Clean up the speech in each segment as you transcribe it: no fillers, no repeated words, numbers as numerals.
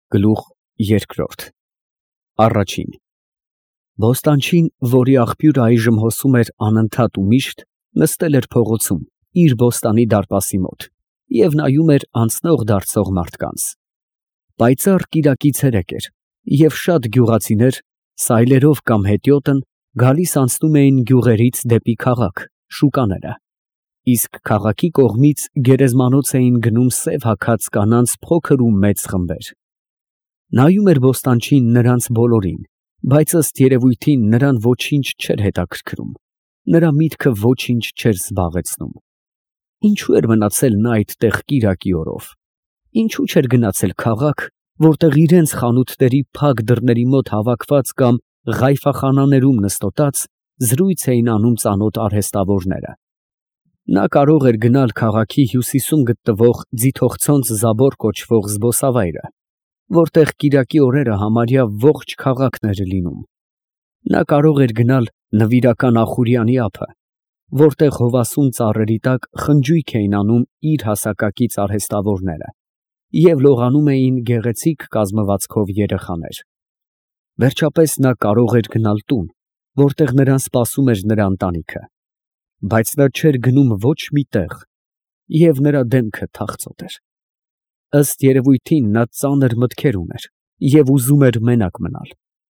Գլուխ երկրորդ Առաջին Բոստանչին, որի աղբյուրը այժմ հոսում էր անընդհատ ու միշտ, նստել էր փողոցում, իր բոստանի դարպասի մոտ և նայում էր անցնող֊դարձող մարդկանց։ Պայծառ կիրակի ցերեկ էր, և շատ գյուղացիներ, սայլերով կամ հետիոտն, գալիս֊անցնում էին գյուղերից դեպի քաղաք, շուկաները, իսկ քաղաքի կողմից գերեզմանոց էին գնում սև հագած կանանց փոքր ու մեծ խմբեր։ Նայում էր բոստանչին նրանց բոլորին, բայց ըստ երևույթին նրան ոչինչ չէր հետաքրքրում, նրա միտքը ոչինչ չէր զբաղեցնում։ Ինչու էր մնացել նա այդտեղ կիրակի օրով, ինչու չէր գնացել քաղաք, որտեղ իրենց խանութների փակ դռների մոտ հավաքված կամ ղայֆախանաներում նստոտած զրույց էին անում ծանոթ արհեստավորները։ Նա կարող էր գնալ քաղաքի հյուսիսում գտնվող Ձիթողցոնց Զաբոր կոչվող զբոսավայրը, որտեղ կիրակի օրերը համարյա ողջ քաղաքն էր լինում։ Նա կարող էր գնալ Նվիրական Ախուրյանի ափը, որտեղ հովասուն ծառերի տակ խնջույք էին անում իր հասակակից արհեստավորները և լողանում էին գեղեցիկ կազմվածքով երեխաներ։ Վերջապես նա կարող էր գնալ տուն, որտեղ նրան սպասում էր նրա ընտանիքը, բայց նա չէր գնում ոչ մի տեղ, և նրա դեմքը թախծոտ էր։ Ըստ երևույթին նա ծանր մտքեր ուներ և ուզում էր մենակ մնալ։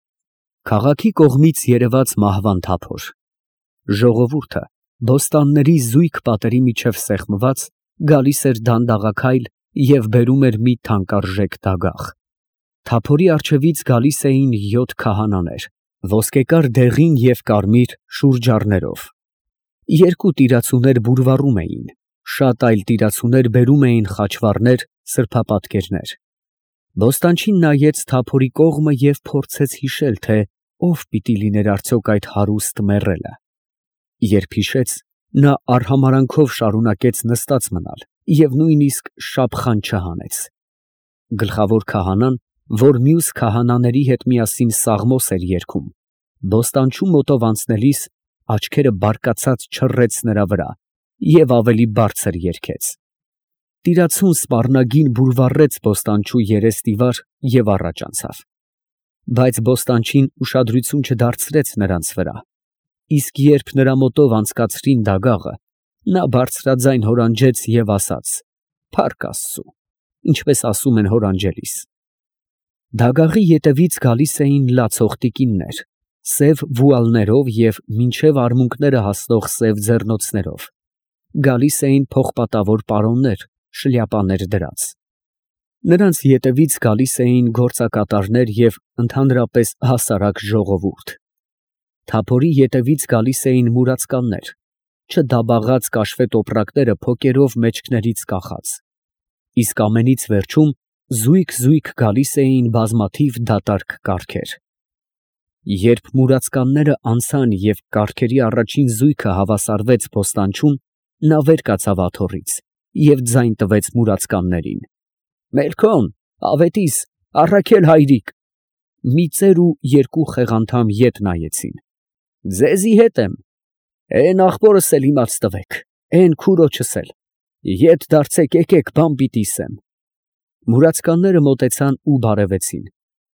Քաղաքի կողմից երևաց մահվան թափոր։ Ժողովուրդը, բոստանների զույգ պատերի միջև սեղմված, գալիս էր դանդաղաքայլ և բերում էր մի թանկարժեք դագաղ։ Թափորի առջևից գալիս էին 7 քահանաներ, ոսկեկար դեղին և կարմիր շուրջառներով։ 2 տիրացուներ բուրվառում էին, շատ այլ տիրացուներ բերում էին խաչվառներ, սրբապատկերներ։ Բոստանչին նայեց թափորի կողմը և փորձեց հիշել, թե ով պիտի լիներ արդյոք այդ հարուստ մեռելը։ Երբ հիշեց, նա արհամարանքով շարունակեց նստած մնալ և նույնիսկ շափխան չհանեց։ Գլխավոր քահանան, որ մյուս քահանաների հետ միասին սաղմոս էր երգում, բոստանչու մոտով անցնելիս աչքերը բարկացած չռեց նրա վրա և ավելի բարձր երգեց։ Տիրացուն սպառնագին բուրվառեց բոստանչու երեսնիվար և առաջ անցավ։ Բայց բոստանչին ուշադրություն չդարձրեց նրանց վրա, իսկ երբ նրա մոտով անցկացրին դագաղը, նա բարձրաձայն հորանջեց և ասաց. «Փառք Աստծու, ինչպես ասում են հորանջելիս»։ Դագաղի ետևից գալիս էին լացող տիկիններ, սև վուալներով և մինչև արմունկները հասնող սև ձեռնոցներով, գալիս էին փողպատավոր պարոններ, շլյապաներ դրած։ Նրանց ետևից գալիս էին գործակատարներ և ընդհանրապես հասարակ ժողովուրդ։ Թափորի ետևից գալիս էին մուրացկաններ, չդաբաղած կաշվե տոպրակները փոկերով մեջքներից կախած, իսկ ամենից վերջում զույգ գալիս էին բազմաթիվ դատարկ կառքեր։ Երբ մուրացկանները անցան և կառքերի առաջին զույգը հավասարվեց բոստանչուն, նա վեր կացավ աթոռից և ձայն տվեց մուրացկաններին. «Մելքոն, Ավետիս, առաքել հայրիկ»։ Մի ծեր ու 2 խեղանդամ ետ նայեցին։ «Ձեզի հետ եմ»։ «Էն ախպորս էլ իմաց տվեք, էն քուրոջս էլ, ետ դարձեք, եկեք, բան պիտի ասեմ»։ Մուրացկանները մոտեցան ու բարևեցին։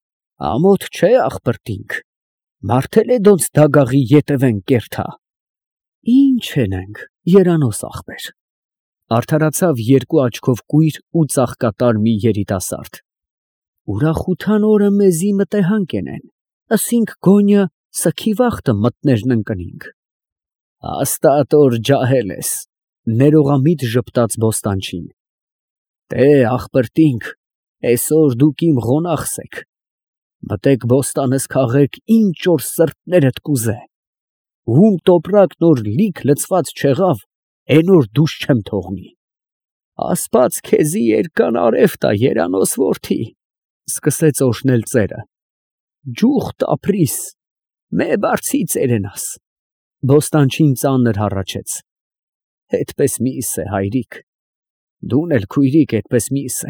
«Ամոթ չէ, աղբրտինք, մարդ էլ է դոնց դագաղի ետևեն կերթա»։ «Ինչ էնենք, երանոս ախպեր», արդարացավ 2 աչքով կույր ու ծաղկատար մի երիտասարդ։ «Ուրախութան օրը մեզի մտեհանք ենեն, ասինք գոնյը սգի վախտը մտներն ընկնինք»։ «Հաստատ օր ջահել ես», ներողամիտ ժպտաց բոստանչին։ «Տե, աղբրտինք, էսօր դուք իմ ղոնախս եք, մտեք բոստանս քաղեք, ինչ որ սրտներդ կուզե, ում տոպրակն որ լիք լցված չեղավ, էն օր դուրս չեմ թողնի»։ «Աստված քեզի երկար արև տա, երանոս որդի», սկսեց օրհնել ծերը։ «Ջուղդ ապրիս, մե բարձի ծերենաս»։ Բոստանչին ծանր հառաչեց. «Էդպես մի ասե, հայրիկ, դուն էլ քույրիկ էդպես մի ասե,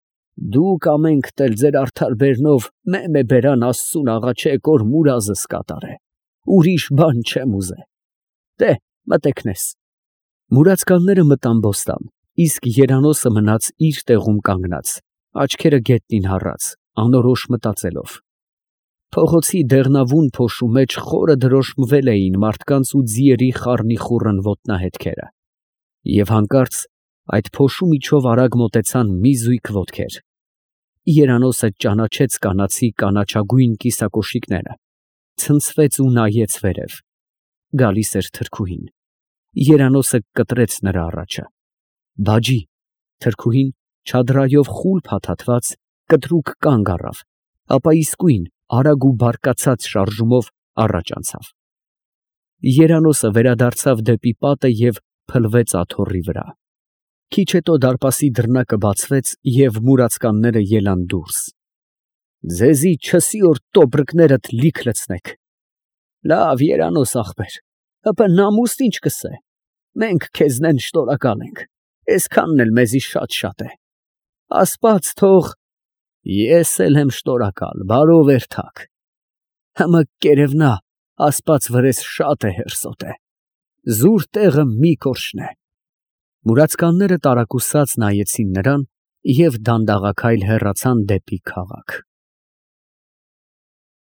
դուք ամենքդ էլ ձեր արդար բերնով մեմե բերան Աստծուն աղաչեք, որ մուրազս կատարե, ուրիշ բան չեմ ուզե։ Տե, մտեք նես»։ Մուրացկանները մտան բոստան, իսկ երանոսը մնաց իր տեղում կանգնած, աչքերը գետնին հառած, անորոշ մտածելով։ Փողոցի դեղնավուն փոշու մեջ խորը դրոշմվել էին մարդկանց ու ձիերի խառնիխուռն ոտնահետքերը, և հանկարծ այդ փոշու միջով արագ մոտեցան մի զույգ ոտքեր։ Երանոսը ճանաչեց կանացի կանաչագույն կիսակոշիկները, ցնցվեց ու նայեց վերև։ Գալիս էր թրքուհին։ Երանոսը կտրեց նրա առաջը։ Բաջի, թրքուհին չադրայով խուլ փաթաթված, կտրուկ կանգ առավ, ապա իսկույն արագ ու բարկացած շարժումով առաջ անցավ։ Երանոսը վերադարձավ դեպի պատը և փլվեց աթոռի վրա։ Քիչ հետո դարպասի դռնակը բացվեց, և մուրացկանները ելան դուրս։ «Ձեզի չսի որ տոբրկներդ լիք լցնեք»։ «Լավ, Երանոս ախպեր, հապա նամուստ ինչ կսե, մենք քեզնեն շնորհակալ ենք, այսքանն էլ մեզի շատ է, Աստված թող»։ «Ես էլ եմ շնորհակալ, բարով երթաք, հըմը կերևնա, ասպաց վրես շատ է հերսոտ է, զուր տեղը մի կորշնե»։ Մուրացկանները տարակուսած նայեցին նրան և դանդաղաքայլ հեռացան դեպի քաղաք։